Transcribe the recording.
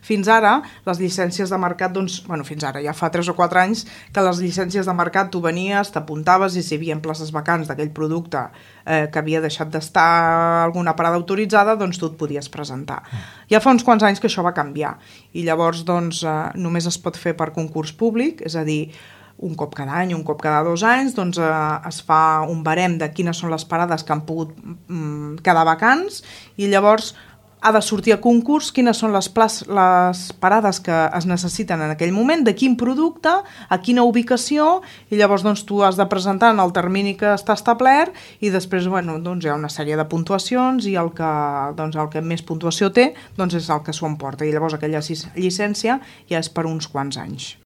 Fins ara, les llicències de mercat, doncs, fins ara, ja fa 3 o 4 anys que les llicències de mercat tu venies, t'apuntaves i si hi havia places vacants d'aquell producte que havia deixat d'estar alguna parada autoritzada, doncs tu et podies presentar. Ja fa uns quants anys que això va canviar i llavors doncs, només es pot fer per concurs públic, és a dir, un cop cada any, un cop cada 2 anys, doncs es fa un barem de quines són les parades que han pogut quedar vacants i llavors ha de sortir a concurs quines són les parades que es necessiten en aquell moment, de quin producte, a quina ubicació, i llavors doncs, tu has de presentar en el termini que està establert i després doncs, hi ha una sèrie de puntuacions i el que més puntuació té doncs, és el que s'ho emporta i llavors aquella llicència ja és per uns quants anys.